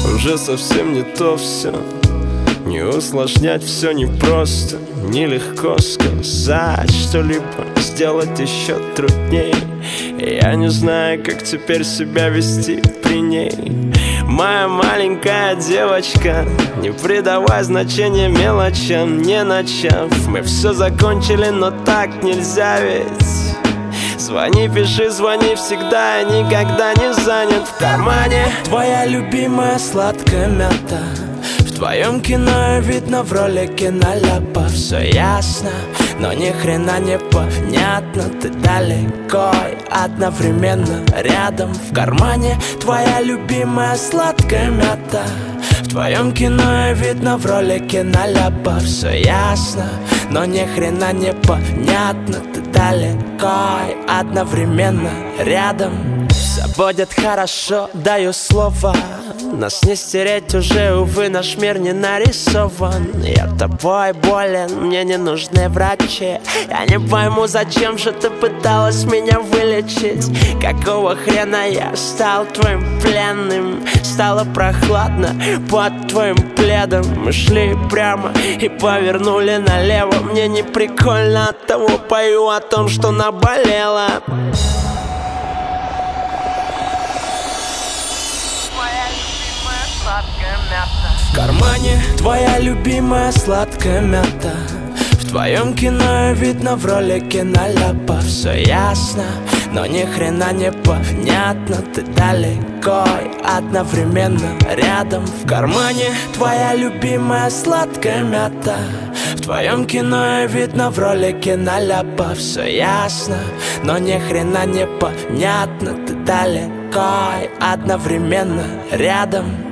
Уже совсем не то все. Не усложнять все непросто, нелегко сказать что-либо, сделать еще трудней. Я не знаю, как теперь себя вести при ней. Моя маленькая девочка, не придавай значения мелочам, не начав. Мы все закончили, но так нельзя ведь. Звони, пиши, звони всегда, я никогда не занят. В кармане твоя любимая сладкая мята. В твоем кино видно в роли киноляпа. Все ясно, но ни хрена не понятно. Ты далеко и одновременно рядом. В кармане твоя любимая сладкая мята. В твоем кино видно в роли киноляпа. Все ясно, но ни хрена не понятно. Ты далеко и одновременно рядом. Все будет хорошо, даю слово. Нас не стереть уже, увы, наш мир не нарисован. Я тобой болен, мне не нужны врачи. Я не пойму, зачем же ты пыталась меня вылечить. Какого хрена я стал твоим пленным? Стало прохладно под твоим пледом. Мы шли прямо и повернули налево. Мне не прикольно, оттого пою о том, что наболело. В кармане твоя любимая сладкая мята. В твоем кино видно в роли киноляпа. Все ясно, но ни хрена не понятно. Ты далеко и одновременно рядом. В кармане твоя любимая сладкая мята. В твоем кино видно в роли киноляпа. Все ясно, но ни хрена не понятно. Ты далеко и одновременно рядом.